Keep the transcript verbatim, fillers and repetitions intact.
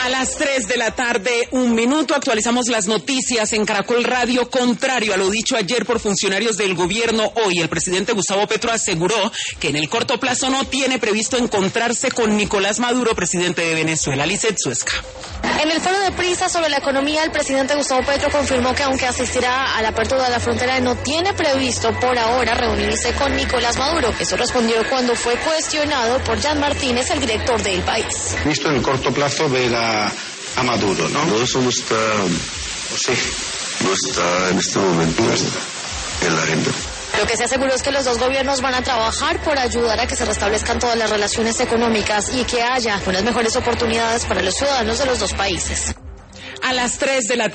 A las tres de la tarde, un minuto, actualizamos las noticias en Caracol Radio. Contrario a lo dicho ayer por funcionarios del gobierno, hoy el presidente Gustavo Petro aseguró que en el corto plazo no tiene previsto encontrarse con Nicolás Maduro, presidente de Venezuela. Lizeth Suesca. En el foro de Prisa sobre la economía, el presidente Gustavo Petro confirmó que aunque asistirá a la apertura de la frontera, no tiene previsto por ahora reunirse con Nicolás Maduro. Eso respondió cuando fue cuestionado por Jan Martínez, el director del país. Visto en el corto plazo ver a, a Maduro, ¿no? No, eso no está, Sí. no está en este momento No está. en la agenda. Lo que se aseguró es que los dos gobiernos van a trabajar por ayudar a que se restablezcan todas las relaciones económicas y que haya unas mejores oportunidades para los ciudadanos de los dos países. A las tres de la tarde.